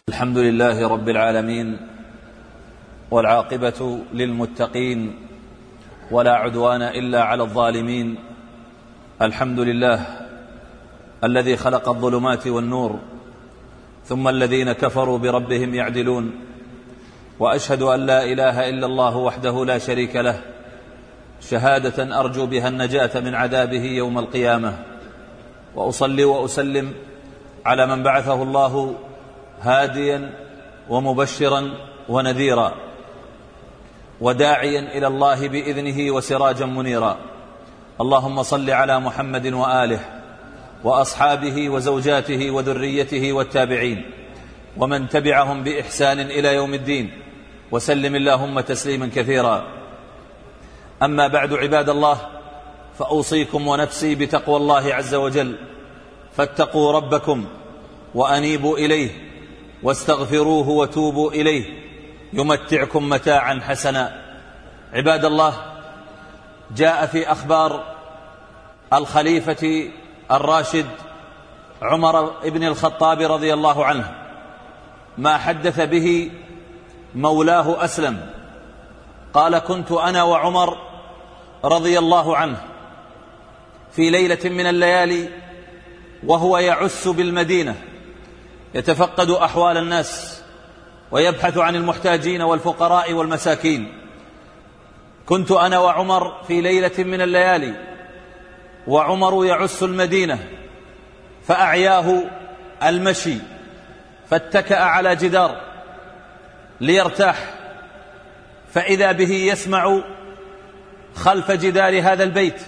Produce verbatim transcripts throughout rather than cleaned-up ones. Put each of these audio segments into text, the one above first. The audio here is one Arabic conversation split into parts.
الحمد لله رب العالمين، والعاقبة للمتقين، ولا عدوان إلا على الظالمين. الحمد لله الذي خلق الظلمات والنور، ثم الذين كفروا بربهم يعدلون. وأشهد أن لا إله إلا الله وحده لا شريك له، شهادة أرجو بها النجاة من عذابه يوم القيامة. وأصلي وأسلم على من بعثه الله هاديا ومبشرا ونذيرا، وداعيا إلى الله بإذنه وسراجا منيرا. اللهم صل على محمد وآله وأصحابه وزوجاته وذريته والتابعين ومن تبعهم بإحسان إلى يوم الدين، وسلم اللهم تسليما كثيرا. أما بعد، عباد الله، فأوصيكم ونفسي بتقوى الله عز وجل، فاتقوا ربكم وأنيبوا إليه واستغفروه وتوبوا إليه يمتعكم متاعا حسنا. عباد الله، جاء في أخبار الخليفة الراشد عمر بن الخطاب رضي الله عنه ما حدث به مولاه أسلم. قال: كنت أنا وعمر رضي الله عنه في ليلة من الليالي وهو يعس بالمدينة يتفقد أحوال الناس ويبحث عن المحتاجين والفقراء والمساكين. كنت أنا وعمر في ليلة من الليالي وعمر يعس المدينة، فأعياه المشي، فاتكأ على جدار ليرتاح، فإذا به يسمع خلف جدار هذا البيت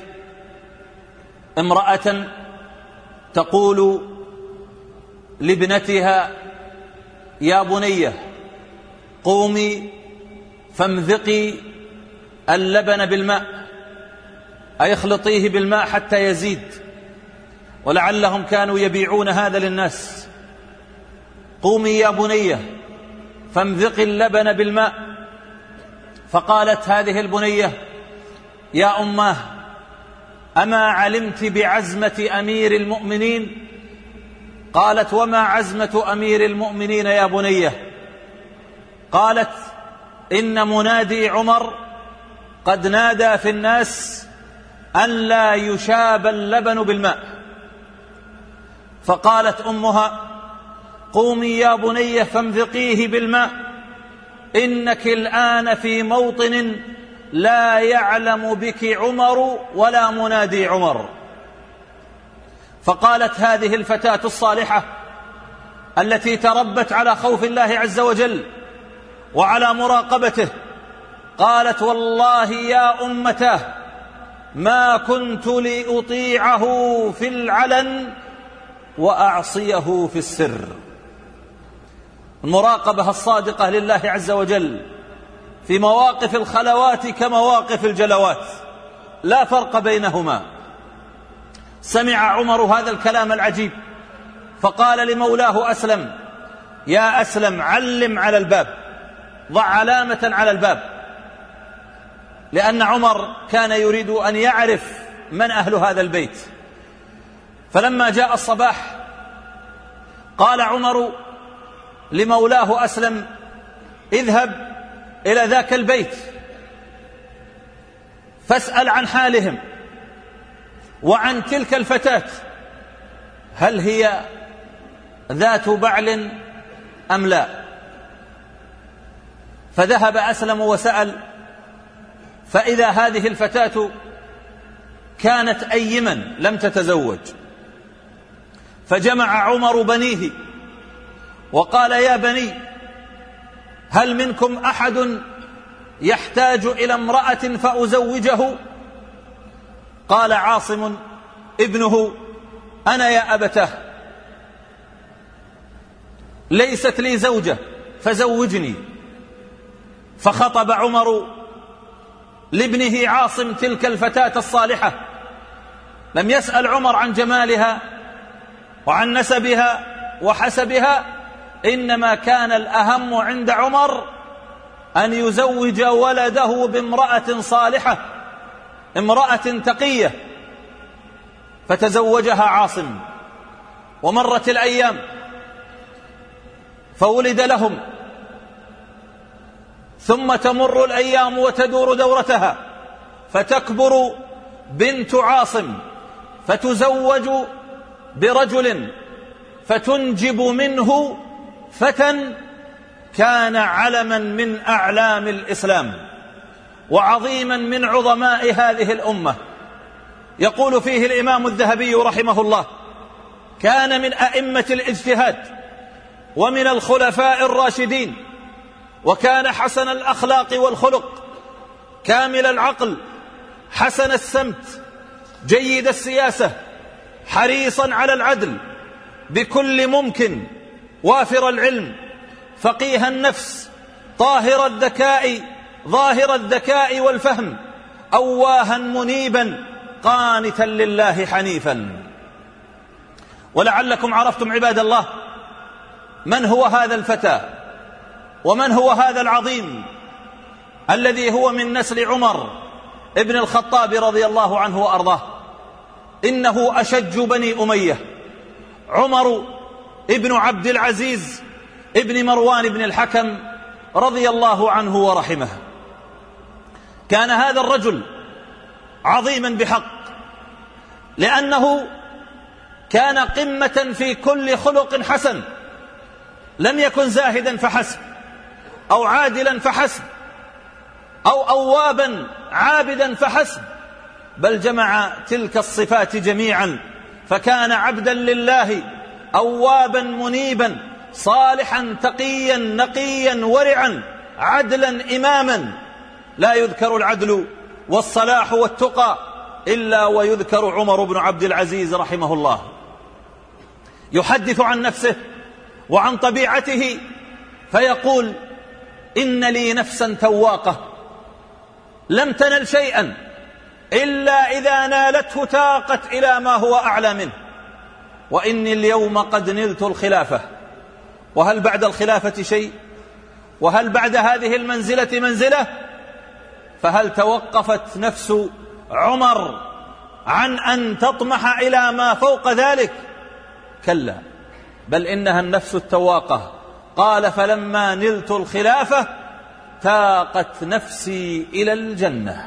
امرأة تقول لابنتها: يا بنية، قومي فامذقي اللبن بالماء، أي اخلطيه بالماء حتى يزيد. ولعلهم كانوا يبيعون هذا للناس. قومي يا بنية فامذقي اللبن بالماء. فقالت هذه البنية: يا أماه، أما علمت بعزمة أمير المؤمنين؟ قالت: وما عزمة أمير المؤمنين يا بنية؟ قالت: إن منادي عمر قد نادى في الناس أن لا يشاب اللبن بالماء. فقالت أمها: قومي يا بنية فامذقيه بالماء، إنك الآن في موطن لا يعلم بك عمر ولا منادي عمر. فقالت هذه الفتاة الصالحة التي تربت على خوف الله عز وجل وعلى مراقبته، قالت: والله يا أمتاه، ما كنت لأطيعه في العلن وأعصيه في السر. المراقبة الصادقة لله عز وجل في مواقف الخلوات كمواقف الجلوات، لا فرق بينهما. سمع عمر هذا الكلام العجيب، فقال لمولاه أسلم: يا أسلم، علم على الباب، ضع علامة على الباب، لأن عمر كان يريد أن يعرف من أهل هذا البيت. فلما جاء الصباح قال عمر لمولاه أسلم: اذهب إلى ذاك البيت فاسأل عن حالهم وعن تلك الفتاة، هل هي ذات بعل أم لا؟ فذهب أسلم وسأل، فإذا هذه الفتاة كانت أيما لم تتزوج. فجمع عمر بنيه وقال: يا بني، هل منكم أحد يحتاج إلى امرأة فأزوجه؟ قال عاصم ابنه: أنا يا أبتاه، ليست لي زوجة فزوجني. فخطب عمر لابنه عاصم تلك الفتاة الصالحة. لم يسأل عمر عن جمالها وعن نسبها وحسبها، إنما كان الأهم عند عمر أن يزوج ولده بامرأة صالحة، امرأة تقية. فتزوجها عاصم. ومرت الأيام فولد لهم، ثم تمر الأيام وتدور دورتها، فتكبر بنت عاصم فتزوج برجل فتنجب منه فتى كان علما من أعلام الإسلام وعظيما من عظماء هذه الأمة. يقول فيه الإمام الذهبي رحمه الله: كان من أئمة الاجتهاد ومن الخلفاء الراشدين، وكان حسن الأخلاق والخلق، كامل العقل، حسن السمت، جيد السياسة، حريصا على العدل بكل ممكن، وافر العلم، فقيه النفس، طاهر الذكاء، ظاهر الذكاء والفهم، أواها منيبا، قانتا لله حنيفا. ولعلكم عرفتم عباد الله من هو هذا الفتى ومن هو هذا العظيم الذي هو من نسل عمر ابن الخطاب رضي الله عنه وأرضاه. إنه أشج بني أمية، عمر ابن عبد العزيز ابن مروان بن الحكم رضي الله عنه ورحمه. كان هذا الرجل عظيما بحق، لأنه كان قمة في كل خلق حسن، لم يكن زاهدا فحسب أو عادلا فحسب أو أوابا عابدا فحسب، بل جمع تلك الصفات جميعا، فكان عبدا لله، أوابا منيبا، صالحا تقيا نقيا ورعا، عدلا إماما. لا يذكر العدل والصلاح والتقى إلا ويذكر عمر بن عبد العزيز رحمه الله. يحدث عن نفسه وعن طبيعته فيقول: إن لي نفسا تواقة لم تنل شيئا إلا إذا نالته تاقت إلى ما هو أعلى منه، وإني اليوم قد نلت الخلافة، وهل بعد الخلافة شيء؟ وهل بعد هذه المنزلة منزلة؟ فهل توقفت نفس عمر عن أن تطمح إلى ما فوق ذلك؟ كلا، بل إنها النفس التواقة. قال: فلما نلت الخلافة تاقت نفسي إلى الجنة،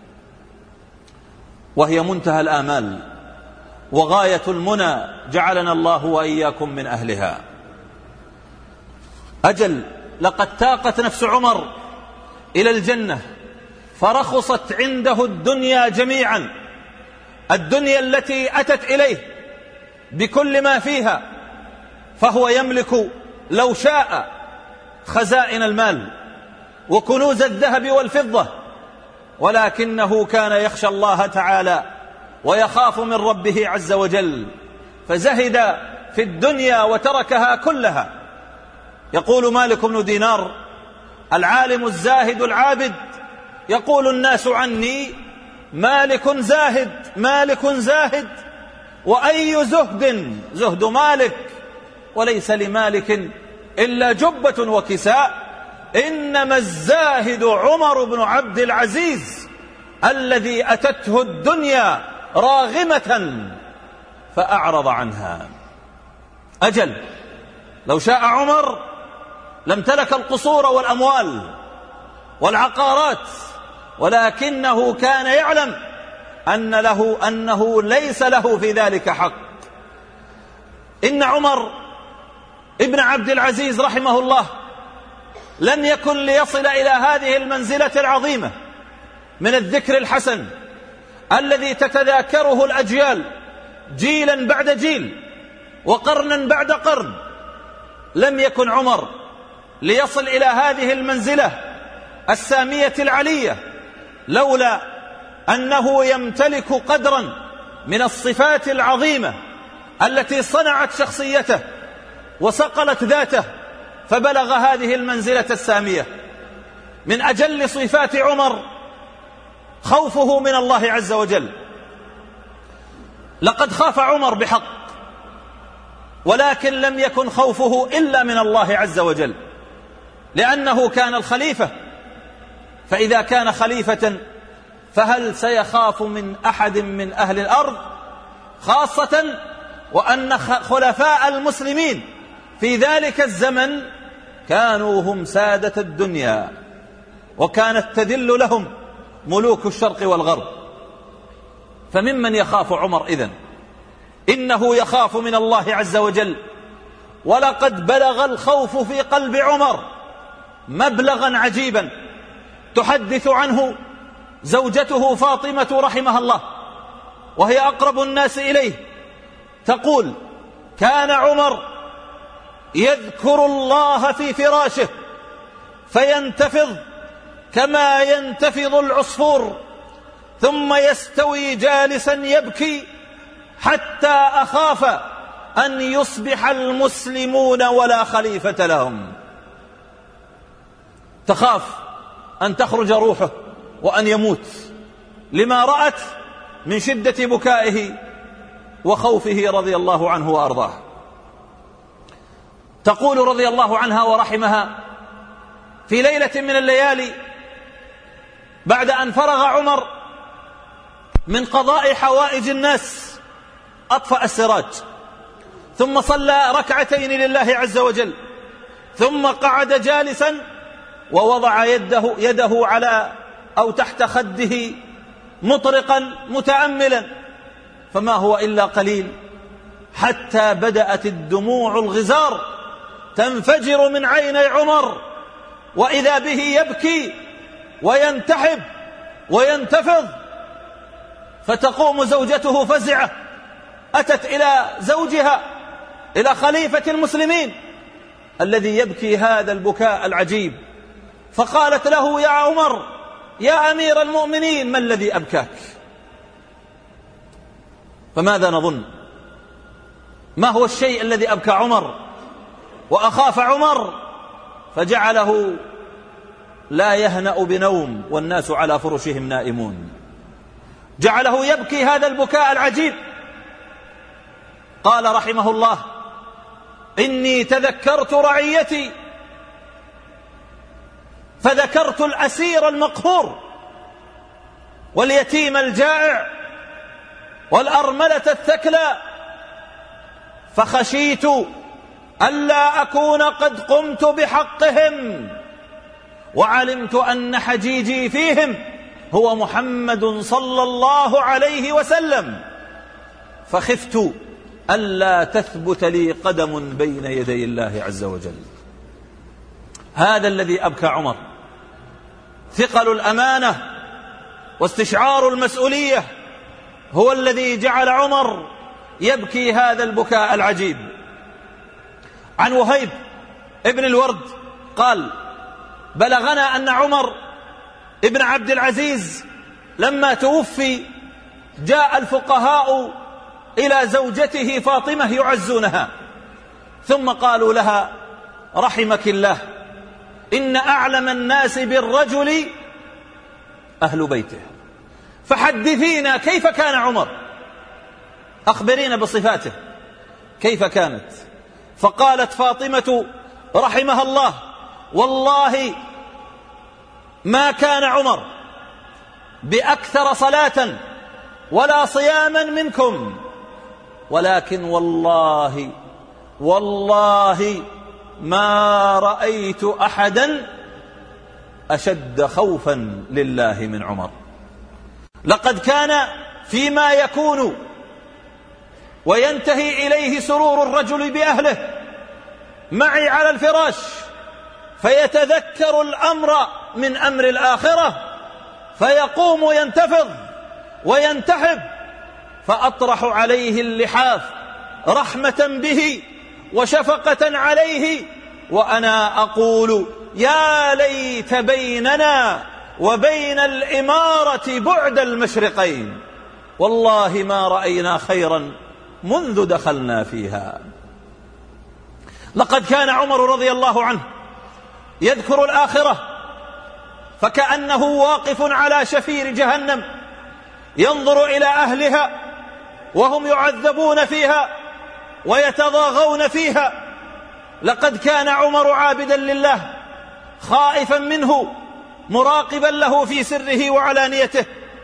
وهي منتهى الآمال وغاية المنى، جعلنا الله وإياكم من أهلها. أجل، لقد تاقت نفس عمر إلى الجنة، فرخصت عنده الدنيا جميعا، الدنيا التي أتت إليه بكل ما فيها، فهو يملك لو شاء خزائن المال وكنوز الذهب والفضة، ولكنه كان يخشى الله تعالى ويخاف من ربه عز وجل، فزهد في الدنيا وتركها كلها. يقول مالك بن دينار العالم الزاهد العابد: يقول الناس عني مالك زاهد، مالك زاهد، وأي زهد زهد مالك، وليس لمالك إلا جبة وكساء، إنما الزاهد عمر بن عبد العزيز الذي أتته الدنيا راغمة فأعرض عنها. أجل، لو شاء عمر لامتلك القصور والأموال والعقارات، ولكنه كان يعلم أن له أنه ليس له في ذلك حق. إن عمر ابن عبد العزيز رحمه الله لم يكن ليصل إلى هذه المنزلة العظيمة من الذكر الحسن الذي تتذاكره الأجيال جيلا بعد جيل وقرنا بعد قرن، لم يكن عمر ليصل إلى هذه المنزلة السامية العلية لولا أنه يمتلك قدرا من الصفات العظيمة التي صنعت شخصيته وصقلت ذاته فبلغ هذه المنزلة السامية. من أجل صفات عمر خوفه من الله عز وجل. لقد خاف عمر بحق، ولكن لم يكن خوفه إلا من الله عز وجل، لأنه كان الخليفة، فإذا كان خليفة فهل سيخاف من أحد من أهل الأرض؟ خاصة وأن خلفاء المسلمين في ذلك الزمن كانوا هم سادة الدنيا، وكانت تذل لهم ملوك الشرق والغرب. فممن يخاف عمر إذن؟ إنه يخاف من الله عز وجل. ولقد بلغ الخوف في قلب عمر مبلغا عجيبا تحدث عنه زوجته فاطمة رحمها الله، وهي أقرب الناس إليه، تقول: كان عمر يذكر الله في فراشه فينتفض كما ينتفض العصفور، ثم يستوي جالسا يبكي حتى أخاف أن يصبح المسلمون ولا خليفة لهم. تخاف أن تخرج روحه وأن يموت لما رأت من شدة بكائه وخوفه رضي الله عنه وأرضاه. تقول رضي الله عنها ورحمها: في ليلة من الليالي بعد أن فرغ عمر من قضاء حوائج الناس أطفأ السراج، ثم صلى ركعتين لله عز وجل، ثم قعد جالسا ووضع يده, يده على أو تحت خده مطرقا متأملا، فما هو إلا قليل حتى بدأت الدموع الغزار تنفجر من عيني عمر، وإذا به يبكي وينتحب وينتفض. فتقوم زوجته فزعة، أتت إلى زوجها، إلى خليفة المسلمين الذي يبكي هذا البكاء العجيب، فقالت له: يا عمر، يا أمير المؤمنين، ما الذي أبكاك؟ فماذا نظن؟ ما هو الشيء الذي أبكى عمر وأخاف عمر فجعله لا يهنأ بنوم والناس على فرشهم نائمون؟ جعله يبكي هذا البكاء العجيب. قال رحمه الله: إني تذكرت رعيتي فذكرت الأسير المقهور واليتيم الجائع والأرملة الثكلى، فخشيت ألا أكون قد قمت بحقهم، وعلمت أن حجيجي فيهم هو محمد صلى الله عليه وسلم، فخفت ألا تثبت لي قدم بين يدي الله عز وجل. هذا الذي أبكى عمر، ثقل الأمانة واستشعار المسؤولية هو الذي جعل عمر يبكي هذا البكاء العجيب. عن وهيب ابن الورد قال: بلغنا أن عمر ابن عبد العزيز لما توفي جاء الفقهاء إلى زوجته فاطمة يعزونها، ثم قالوا لها: رحمك الله، إن أعلم الناس بالرجل أهل بيته، فحدثينا كيف كان عمر، أخبرينا بصفاته كيف كانت. فقالت فاطمة رحمها الله: والله ما كان عمر بأكثر صلاة ولا صياما منكم، ولكن والله والله ما رأيت أحدا أشد خوفا لله من عمر. لقد كان فيما يكون وينتهي إليه سرور الرجل بأهله معي على الفراش، فيتذكر الأمر من أمر الآخرة فيقوم ينتفض وينتحب، فأطرح عليه اللحاف رحمة به وشفقة عليه، وأنا أقول: يا ليت بيننا وبين الإمارة بعد المشرقين، والله ما رأينا خيرا منذ دخلنا فيها. لقد كان عمر رضي الله عنه يذكر الآخرة فكأنه واقف على شفير جهنم ينظر إلى أهلها وهم يعذبون فيها ويتضاغون فيها. لقد كان عمر عابدا لله خائفا منه مراقبا له في سره وعلانيته.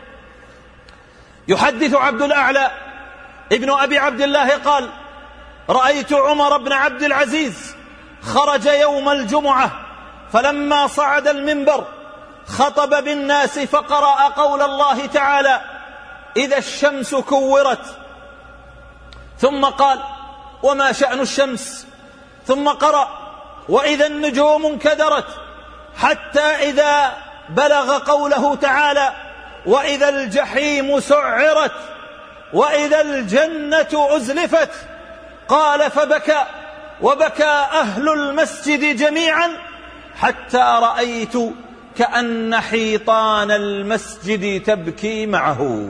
يحدث عبد الأعلى ابن أبي عبد الله قال: رأيت عمر بن عبد العزيز خرج يوم الجمعة فلما صعد المنبر خطب بالناس فقرأ قول الله تعالى: إذا الشمس كورت، ثم قال: وما شأن الشمس، ثم قرأ: وإذا النجوم انكدرت، حتى إذا بلغ قوله تعالى: وإذا الجحيم سعرت، وإذا الجنة أزلفت. قال: فبكى وبكى أهل المسجد جميعا حتى رأيت كأن حيطان المسجد تبكي معه،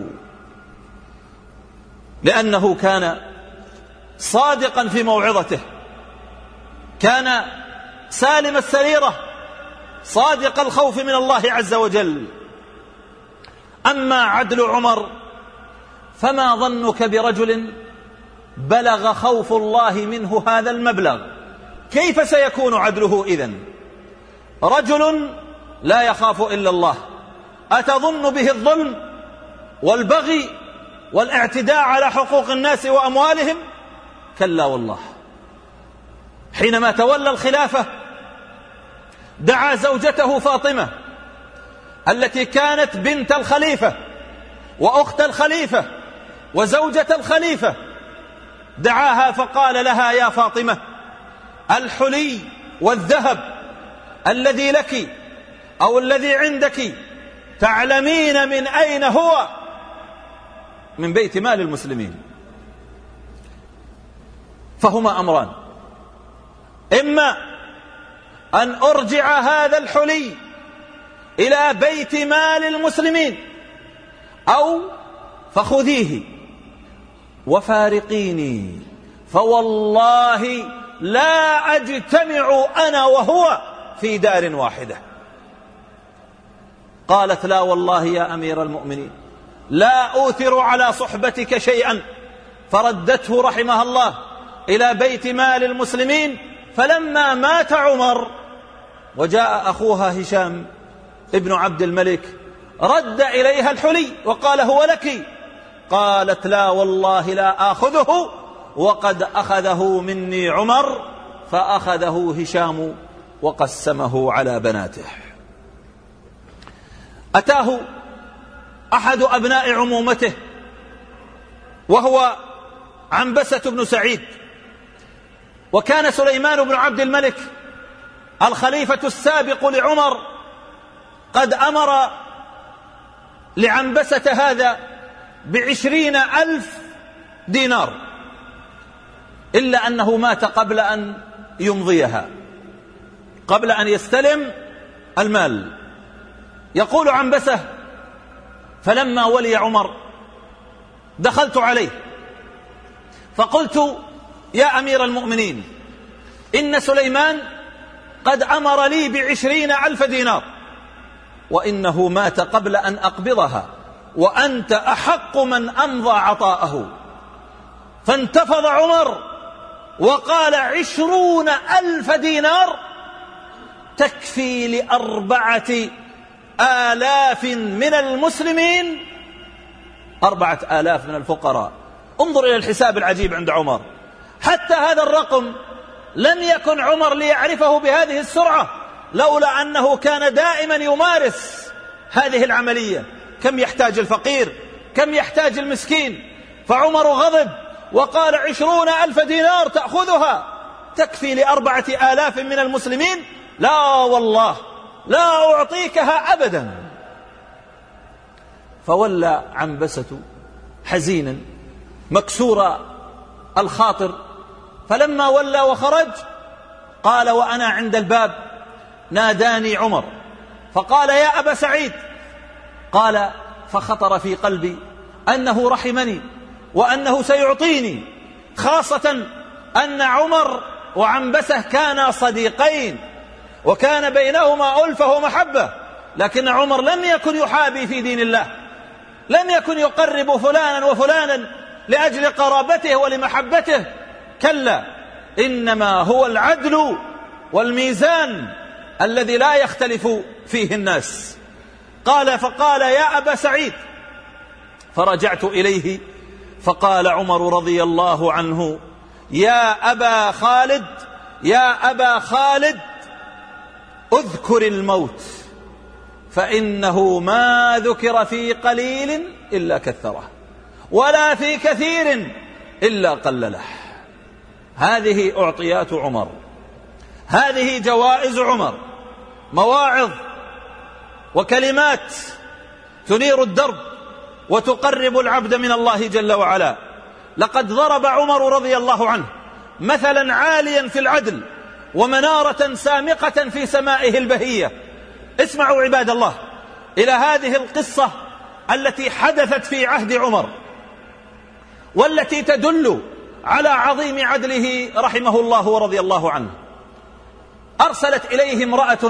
لأنه كان صادقا في موعظته، كان سالم السريرة، صادق الخوف من الله عز وجل. أما عدل عمر فما ظنك برجل بلغ خوف الله منه هذا المبلغ؟ كيف سيكون عدله إذن؟ رجل لا يخاف إلا الله، أتظن به الظلم والبغي والاعتداء على حقوق الناس وأموالهم؟ كلا والله. حينما تولى الخلافة دعا زوجته فاطمة التي كانت بنت الخليفة وأخت الخليفة وزوجة الخليفة، دعاها فقال لها: يا فاطمة، الحلي والذهب الذي لك أو الذي عندك تعلمين من أين هو؟ من بيت مال المسلمين. فهما أمران: إما أن أرجع هذا الحلي إلى بيت مال المسلمين، أو فخذيه وفارقيني، فوالله لا أجتمع أنا وهو في دار واحدة. قالت: لا والله يا أمير المؤمنين، لا أوثر على صحبتك شيئا. فردته رحمها الله إلى بيت مال المسلمين. فلما مات عمر وجاء أخوها هشام ابن عبد الملك رد إليها الحلي وقال: هو لك. قالت: لا والله لا آخذه، وقد أخذه مني عمر. فأخذه هشام وقسمه على بناته. أتاه أحد أبناء عمومته وهو عنبسة بن سعيد، وكان سليمان بن عبد الملك الخليفة السابق لعمر قد أمر لعنبسة هذا بعشرين ألف دينار، إلا أنه مات قبل أن يمضيها، قبل أن يستلم المال. يقول عنبسة: فلما ولي عمر دخلت عليه فقلت: يا أمير المؤمنين، إن سليمان قد أمر لي بعشرين ألف دينار، وإنه مات قبل أن أقبضها، وأنت أحق من أمضى عطاءه. فانتفض عمر وقال: عشرون ألف دينار تكفي لأربعة آلاف من المسلمين، أربعة آلاف من الفقراء. انظر إلى الحساب العجيب عند عمر. حتى هذا الرقم لم يكن عمر ليعرفه بهذه السرعة، لولا أنه كان دائما يمارس هذه العملية. كم يحتاج الفقير، كم يحتاج المسكين. فعمر غضب وقال: عشرون ألف دينار تأخذها تكفي لأربعة آلاف من المسلمين؟ لا والله لا أعطيكها أبدا. فولى عنبسة حزينا مكسور الخاطر. فلما ولى وخرج قال وأنا عند الباب ناداني عمر فقال: يا أبا سعيد. قال: فخطر في قلبي أنه رحمني وأنه سيعطيني، خاصة أن عمر وعنبسة كانا صديقين وكان بينهما ألفة ومحبة، لكن عمر لم يكن يحابي في دين الله، لم يكن يقرب فلانا وفلانا لأجل قرابته ولمحبته، كلا، إنما هو العدل والميزان الذي لا يختلف فيه الناس. قال: فقال: يا أبا سعيد. فرجعت إليه فقال عمر رضي الله عنه: يا أبا خالد، يا أبا خالد اذكر الموت فإنه ما ذكر في قليل إلا كثره ولا في كثير إلا قلله. هذه أعطيات عمر، هذه جوائز عمر، مواعظ وكلمات تنير الدرب وتقرب العبد من الله جل وعلا. لقد ضرب عمر رضي الله عنه مثلا عاليا في العدل ومنارة سامقة في سمائه البهية. اسمعوا عباد الله إلى هذه القصة التي حدثت في عهد عمر والتي تدل على عظيم عدله رحمه الله ورضي الله عنه. أرسلت إليه امرأة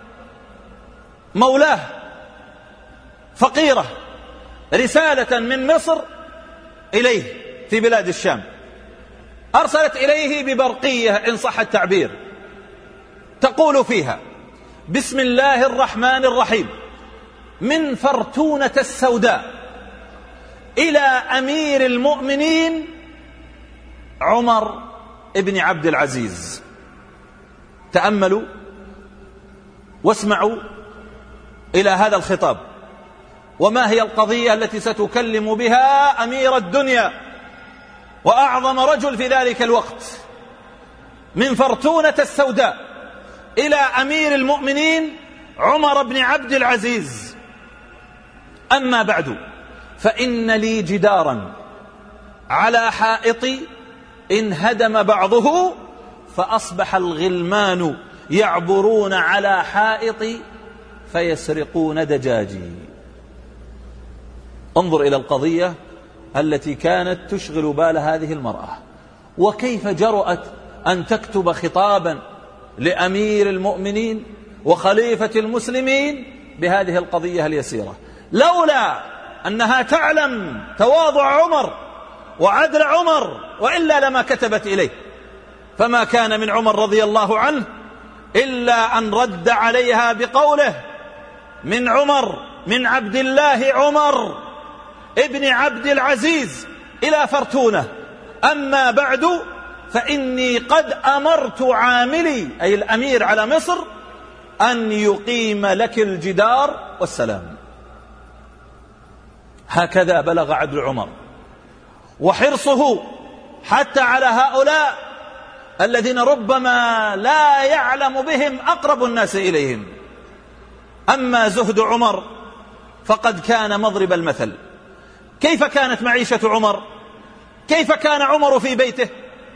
مولاه فقيرة رسالة من مصر إليه في بلاد الشام. أرسلت إليه ببرقية إن صح التعبير، تقول فيها: بسم الله الرحمن الرحيم، من فرتونة السوداء إلى أمير المؤمنين عمر ابن عبد العزيز. تأملوا واسمعوا إلى هذا الخطاب، وما هي القضية التي ستكلم بها أمير الدنيا وأعظم رجل في ذلك الوقت. من فرتونة السوداء إلى أمير المؤمنين عمر بن عبد العزيز: أما بعد، فإن لي جدارا على حائطي انهدم بعضه فأصبح الغلمان يعبرون على حائطي فيسرقون دجاجي. انظر إلى القضية التي كانت تشغل بال هذه المرأة، وكيف جرأت أن تكتب خطابا لأمير المؤمنين وخليفة المسلمين بهذه القضية اليسيرة، لولا أنها تعلم تواضع عمر وعدل عمر، وإلا لما كتبت إليه. فما كان من عمر رضي الله عنه إلا أن رد عليها بقوله: من عمر من عبد الله عمر ابن عبد العزيز إلى فرتونة، أما بعد فإني قد أمرت عاملي أي الأمير على مصر أن يقيم لك الجدار والسلام. هكذا بلغ عدل عمر وحرصه حتى على هؤلاء الذين ربما لا يعلم بهم أقرب الناس إليهم. أما زهد عمر فقد كان مضرب المثل. كيف كانت معيشة عمر؟ كيف كان عمر في بيته؟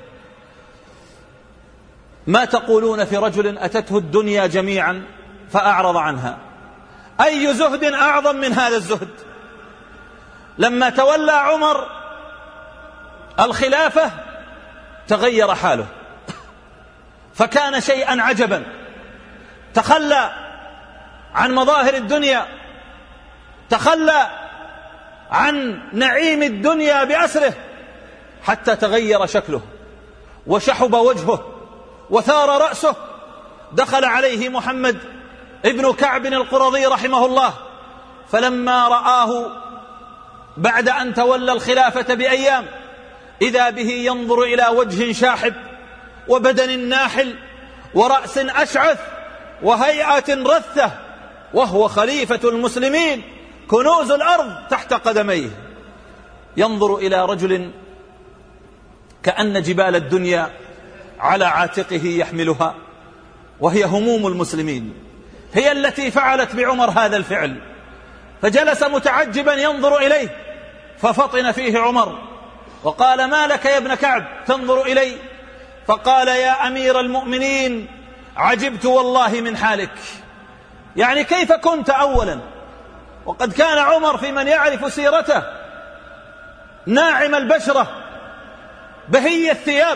ما تقولون في رجل أتته الدنيا جميعا فأعرض عنها؟ أي زهد أعظم من هذا الزهد؟ لما تولى عمر الخلافة تغير حاله، فكان شيئا عجبا. تخلى عن مظاهر الدنيا، تخلى عن نعيم الدنيا بأسره، حتى تغير شكله وشحب وجهه وثار رأسه. دخل عليه محمد ابن كعب القرظي رحمه الله، فلما رآه بعد أن تولى الخلافة بأيام إذا به ينظر إلى وجه شاحب وبدن ناحل ورأس أشعث وهيئة رثة، وهو خليفة المسلمين، كنوز الأرض تحت قدميه. ينظر إلى رجل كأن جبال الدنيا على عاتقه يحملها، وهي هموم المسلمين، هي التي فعلت بعمر هذا الفعل. فجلس متعجبا ينظر إليه، ففطن فيه عمر وقال: ما لك يا ابن كعب تنظر إلي؟ فقال: يا أمير المؤمنين، عجبت والله من حالك. يعني كيف كنت أولا؟ وقد كان عمر في من يعرف سيرته ناعم البشرة بهي الثياب،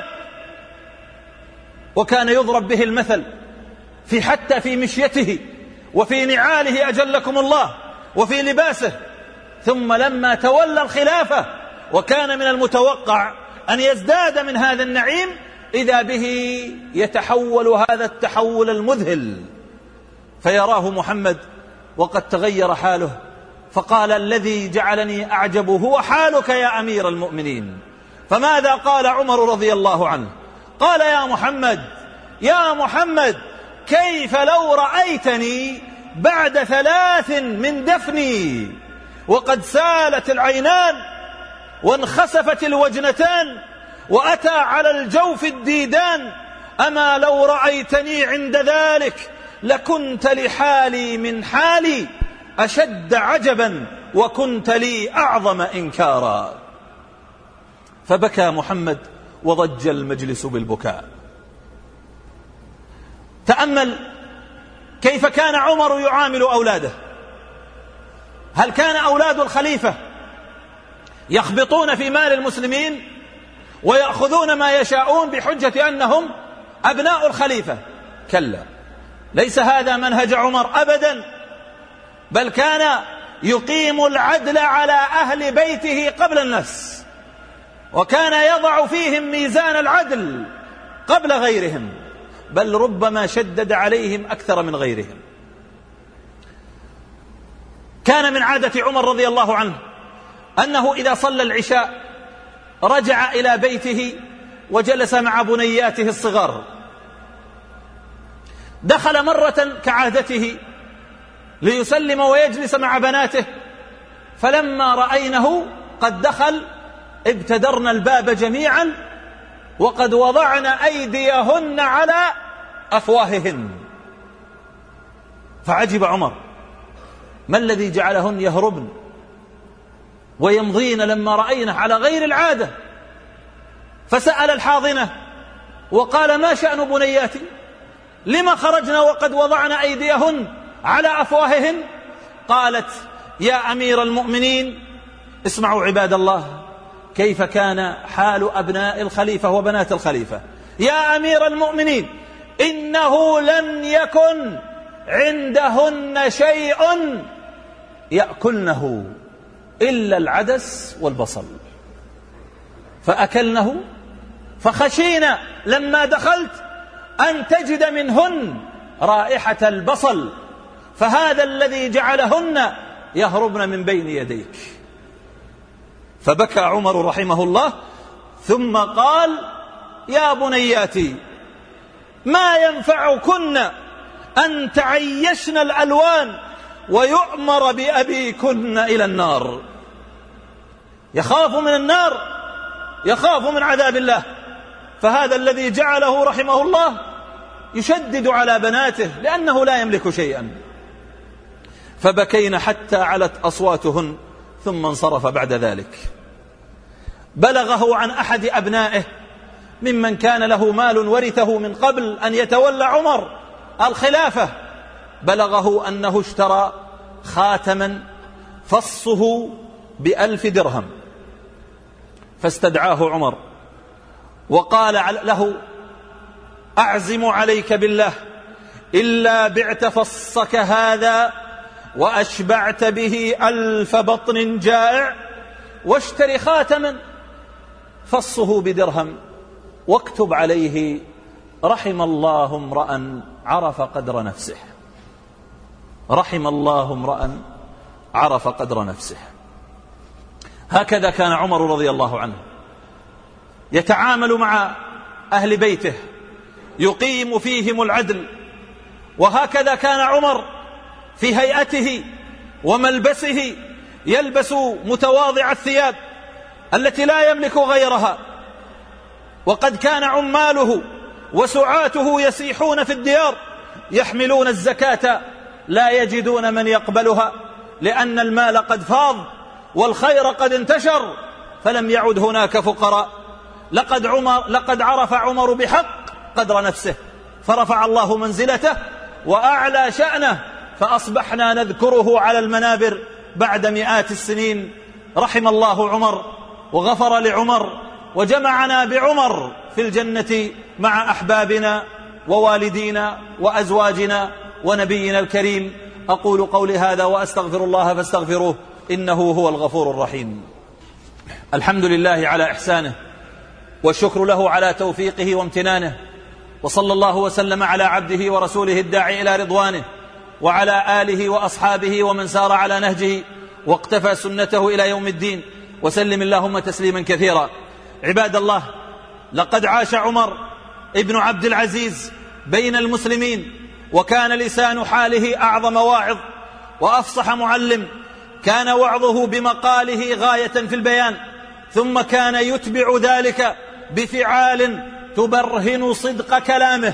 وكان يضرب به المثل في حتى في مشيته وفي نعاله أجلكم الله وفي لباسه. ثم لما تولى الخلافة وكان من المتوقع أن يزداد من هذا النعيم، إذا به يتحول هذا التحول المذهل، فيراه محمد وقد تغير حاله، فقال: الذي جعلني أعجب هو حالك يا أمير المؤمنين. فماذا قال عمر رضي الله عنه؟ قال: يا محمد، يا محمد كيف لو رأيتني بعد ثلاث من دفني وقد سالت العينان وانخسفت الوجنتان وأتى على الجوف الديدان، أما لو رأيتني عند ذلك لكنت لحالي من حالي أشد عجبا وكنت لي أعظم إنكارا. فبكى محمد وضج المجلس بالبكاء. تأمل كيف كان عمر يعامل أولاده. هل كان أولاد الخليفة يخبطون في مال المسلمين ويأخذون ما يشاءون بحجة أنهم أبناء الخليفة؟ كلا، ليس هذا منهج عمر أبدا، بل كان يقيم العدل على أهل بيته قبل الناس، وكان يضع فيهم ميزان العدل قبل غيرهم، بل ربما شدد عليهم أكثر من غيرهم. كان من عادة عمر رضي الله عنه أنه إذا صلى العشاء رجع إلى بيته وجلس مع بنياته الصغار. دخل مرة كعادته ليسلم ويجلس مع بناته، فلما رأينه قد دخل ابتدرن الباب جميعا وقد وضعن أيديهن على أفواههن. فعجب عمر، ما الذي جعلهن يهربن ويمضين لما رأينه على غير العادة؟ فسأل الحاضنة وقال: ما شأن بنياتي؟ لما خرجنا وقد وضعن أيديهن على أفواههن؟ قالت: يا أمير المؤمنين، اسمعوا عباد الله كيف كان حال أبناء الخليفة وبنات الخليفة. يا أمير المؤمنين، إنه لم يكن عندهن شيء يأكلنه إلا العدس والبصل، فأكلنه، فخشينا لما دخلت أن تجد منهن رائحة البصل، فهذا الذي جعلهن يهربن من بين يديك. فبكى عمر رحمه الله ثم قال: يا بنياتي، ما ينفعكن أن تعيشن الألوان ويؤمر بأبيكن إلى النار. يخاف من النار، يخاف من عذاب الله، فهذا الذي جعله رحمه الله يشدد على بناته لأنه لا يملك شيئا. فبكين حتى علت أصواتهن ثم انصرف بعد ذلك. بلغه عن أحد أبنائه ممن كان له مال ورثه من قبل أن يتولى عمر الخلافة، بلغه أنه اشترى خاتما فصه بألف درهم، فاستدعاه عمر وقال له: أعزم عليك بالله إلا بعت فصك هذا وأشبعت به ألف بطن جائع، واشتري خاتما فصه بدرهم واكتب عليه: رحم الله امرأ عرف قدر نفسه. رحم الله امرأ عرف قدر نفسه. هكذا كان عمر رضي الله عنه يتعامل مع أهل بيته، يقيم فيهم العدل. وهكذا كان عمر في هيئته وملبسه، يلبس متواضع الثياب التي لا يملك غيرها، وقد كان عماله وسعاته يسيحون في الديار يحملون الزكاة لا يجدون من يقبلها، لأن المال قد فاض والخير قد انتشر فلم يعد هناك فقراء. لقد, عمر لقد عرف عمر بحق قدر نفسه، فرفع الله منزلته وأعلى شأنه، فأصبحنا نذكره على المنابر بعد مئات السنين. رحم الله عمر وغفر لعمر وجمعنا بعمر في الجنة مع أحبابنا ووالدينا وأزواجنا ونبينا الكريم. أقول قولي هذا وأستغفر الله فاستغفروه إنه هو الغفور الرحيم. الحمد لله على إحسانه، والشكر له على توفيقه وامتنانه، وصلى الله وسلم على عبده ورسوله الداعي إلى رضوانه وعلى آله وأصحابه ومن سار على نهجه واقتفى سنته إلى يوم الدين، وسلم اللهم تسليما كثيرا. عباد الله، لقد عاش عمر ابن عبد العزيز بين المسلمين، وكان لسان حاله أعظم واعظ وأفصح معلم، كان وعظه بمقاله غاية في البيان، ثم كان يتبع ذلك بفعال تبرهن صدق كلامه.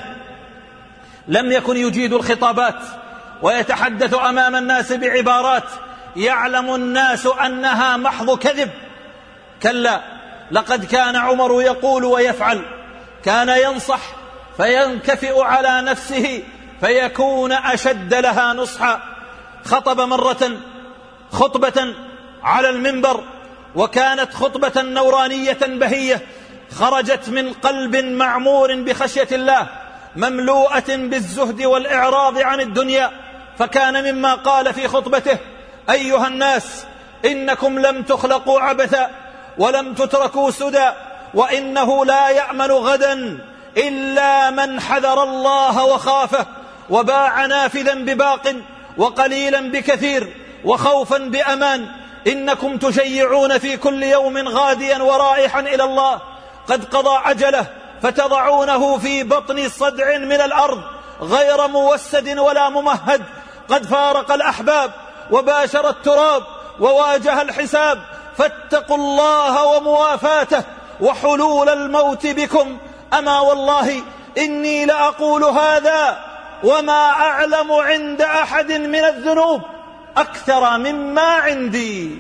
لم يكن يجيد الخطابات ويتحدث أمام الناس بعبارات يعلم الناس أنها محض كذب، كلا، لقد كان عمر يقول ويفعل، كان ينصح فينكفئ على نفسه فيكون أشد لها نصحا. خطب مرة خطبة على المنبر، وكانت خطبة نورانية بهية خرجت من قلب معمور بخشية الله، مملوءة بالزهد والإعراض عن الدنيا. فكان مما قال في خطبته: أيها الناس، إنكم لم تخلقوا عبثا ولم تتركوا سدى، وإنه لا يأمن غدا إلا من حذر الله وخافه، وباع نافذا بباق وقليلا بكثير وخوفا بأمان. إنكم تشيعون في كل يوم غاديا ورائحا إلى الله قد قضى عجله، فتضعونه في بطن صدع من الأرض غير موسد ولا ممهد، قد فارق الأحباب وباشر التراب وواجه الحساب، فاتقوا الله وموافاته وحلول الموت بكم. أما والله إني لأقول هذا وما أعلم عند أحد من الذنوب أكثر مما عندي.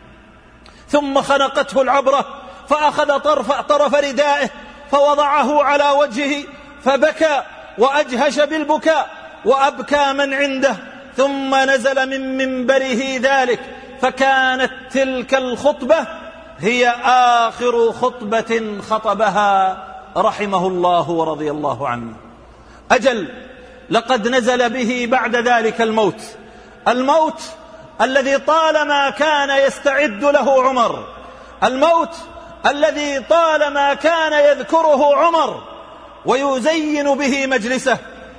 ثم خنقته العبرة، فأخذ طرف, طرف ردائه فوضعه على وجهه فبكى وأجهش بالبكاء وأبكى من عنده، ثم نزل من منبره ذلك. فكانت تلك الخطبة هي آخر خطبة خطبها رحمه الله ورضي الله عنه. أجل، لقد نزل به بعد ذلك الموت، الموت الذي طالما كان يستعد له عمر، الموت الذي طالما كان يذكره عمر ويزين به مجلسه.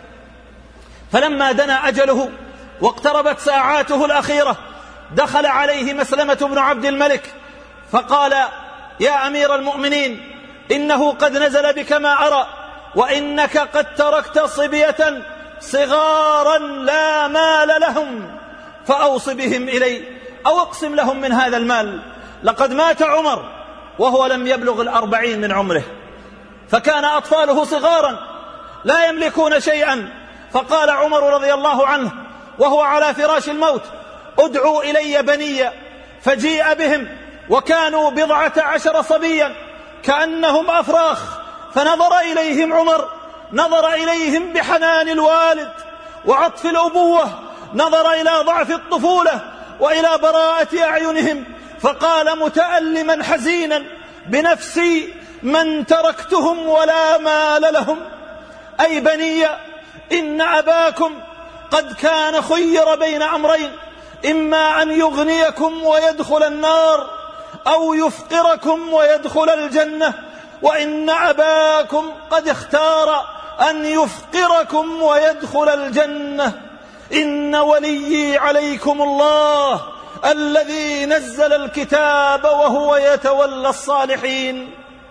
فلما دنا أجله واقتربت ساعاته الأخيرة، دخل عليه مسلمة بن عبد الملك فقال: يا أمير المؤمنين، إنه قد نزل بك ما أرى، وإنك قد تركت صبية صغارا لا مال لهم، فأوص بهم إلي أو اقسم لهم من هذا المال. لقد مات عمر وهو لم يبلغ الأربعين من عمره، فكان أطفاله صغارا لا يملكون شيئا. فقال عمر رضي الله عنه وهو على فراش الموت: ادعوا إلي بني. فجيء بهم وكانوا بضعة عشر صبيا كأنهم أفراخ، فنظر إليهم عمر، نظر إليهم بحنان الوالد وعطف الأبوة، نظر إلى ضعف الطفولة وإلى براءة أعينهم، فقال متألما حزينا بنفسي: من تركتهم ولا مال لهم. أي بني، إن أباكم قد كان خير بين أمرين، إما أن يغنيكم ويدخل النار، أو يفقركم ويدخل الجنة، وإن أباكم قد اختار أن يفقركم ويدخل الجنة. إن وليي عليكم الله الذي نزل الكتاب وهو يتولى الصالحين.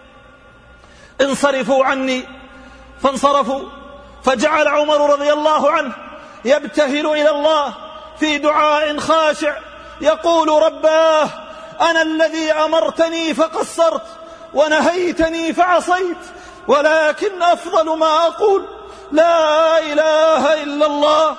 انصرفوا عني. فانصرفوا، فجعل عمر رضي الله عنه يبتهل إلى الله في دعاء خاشع يقول: رباه، أنا الذي أمرتني فقصرت ونهيتني فعصيت، ولكن أفضل ما أقول لا إله إلا الله.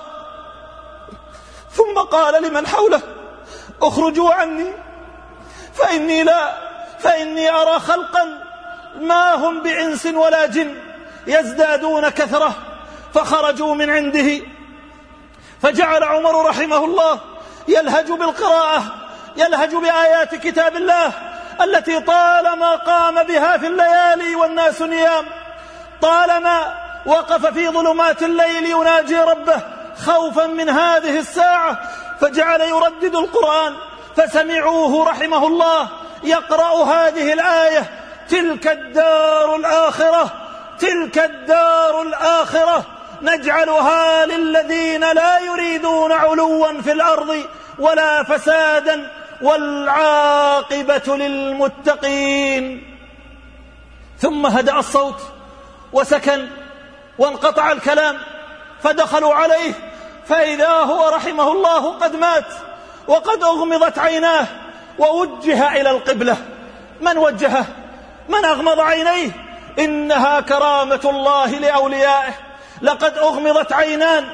ثم قال لمن حوله: اخرجوا عني، فإني لا فإني أرى خلقا ما هم بإنس ولا جن يزدادون كثرة. فخرجوا من عنده، فجعل عمر رحمه الله يلهج بالقراءة، يلهج بآيات كتاب الله التي طالما قام بها في الليالي والناس نيام، طالما وقف في ظلمات الليل يناجي ربه خوفا من هذه الساعة، فجعل يردد القرآن. فسمعوه رحمه الله يقرأ هذه الآية: تلك الدار الآخرة، تلك الدار الآخرة نجعلها للذين لا يريدون علوا في الأرض ولا فسادا والعاقبة للمتقين. ثم هدأ الصوت وسكن، وانقطع الكلام، فدخلوا عليه فإذا هو رحمه الله قد مات وقد أغمضت عيناه ووجه إلى القبلة. من وجهه؟ من أغمض عينيه؟ إنها كرامة الله لأوليائه. لقد أغمضت عينان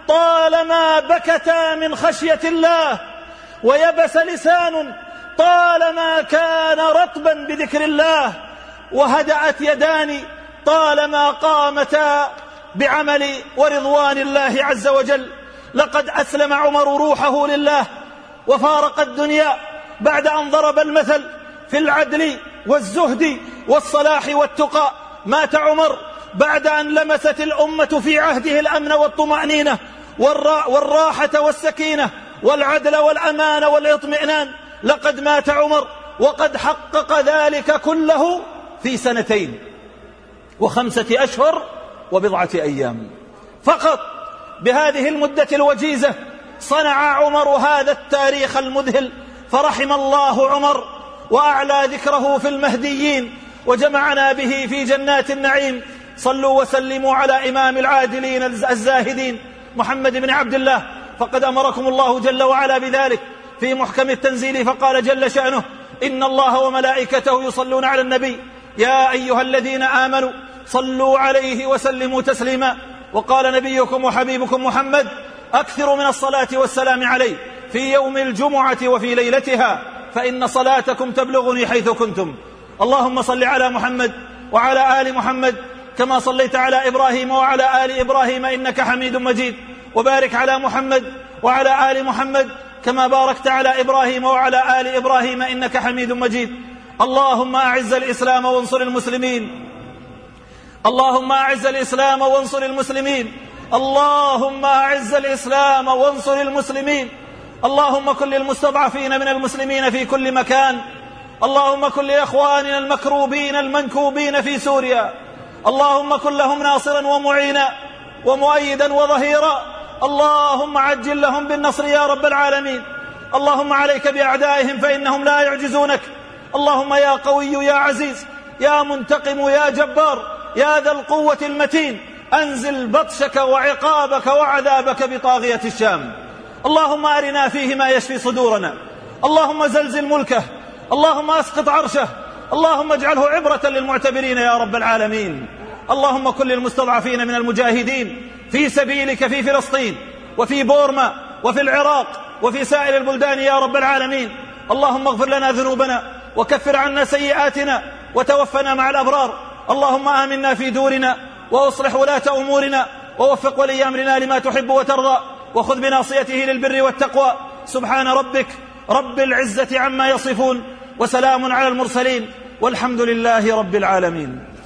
طالما بكتا من خشية الله، ويبس لسان طالما كان رطبا بذكر الله، وهدأت يدان طالما قامتا بعمل ورضوان الله عز وجل. لقد أسلم عمر روحه لله وفارق الدنيا بعد أن ضرب المثل في العدل والزهد والصلاح والتقى. مات عمر بعد أن لمست الأمة في عهده الأمن والطمأنينة والراحة والسكينة والعدل والأمان والاطمئنان. لقد مات عمر وقد حقق ذلك كله في سنتين وخمسة أشهر وبضعة أيام فقط. بهذه المدة الوجيزة صنع عمر هذا التاريخ المذهل، فرحم الله عمر وأعلى ذكره في المهديين وجمعنا به في جنات النعيم. صلوا وسلموا على إمام العادلين الزاهدين محمد بن عبد الله، فقد أمركم الله جل وعلا بذلك في محكم التنزيل، فقال جل شأنه: إن الله وملائكته يصلون على النبي يا أيها الذين آمنوا صلوا عليه وسلموا تسليما. وقال نبيكم وحبيبكم محمد: أكثروا من الصلاة والسلام عليه في يوم الجمعة وفي ليلتها، فإن صلاتكم تبلغني حيث كنتم. اللهم صل على محمد وعلى آل محمد كما صليت على إبراهيم وعلى آل إبراهيم إنك حميد مجيد، وبارك على محمد وعلى آل محمد كما باركت على إبراهيم وعلى آل إبراهيم إنك حميد مجيد. اللهم أعز الإسلام وانصر المسلمين، اللهم أعز الإسلام وانصر المسلمين، اللهم أعز الإسلام وانصر المسلمين. اللهم كن للمستضعفين من المسلمين في كل مكان، اللهم كن لإخواننا المكروبين المنكوبين في سوريا، اللهم كن لهم ناصرا ومعينا ومؤيدا وظهيرا، اللهم عجل لهم بالنصر يا رب العالمين. اللهم عليك بأعدائهم فإنهم لا يعجزونك. اللهم يا قوي يا عزيز يا منتقم يا جبار يا ذا القوة المتين، أنزل بطشك وعقابك وعذابك بطاغية الشام. اللهم أرنا فيه ما يشفي صدورنا، اللهم زلزل ملكه، اللهم أسقط عرشه، اللهم اجعله عبرة للمعتبرين يا رب العالمين. اللهم كن للمستضعفين من المجاهدين في سبيلك في فلسطين وفي بورما وفي العراق وفي سائر البلدان يا رب العالمين. اللهم اغفر لنا ذنوبنا وكفر عنا سيئاتنا وتوفنا مع الأبرار. اللهم آمنا في دورنا وأصلح ولاة أمورنا ووفق ولي أمرنا لما تحب وترضى، وخذ بناصيته للبر والتقوى. سبحان ربك رب العزة عما يصفون، وسلام على المرسلين، والحمد لله رب العالمين.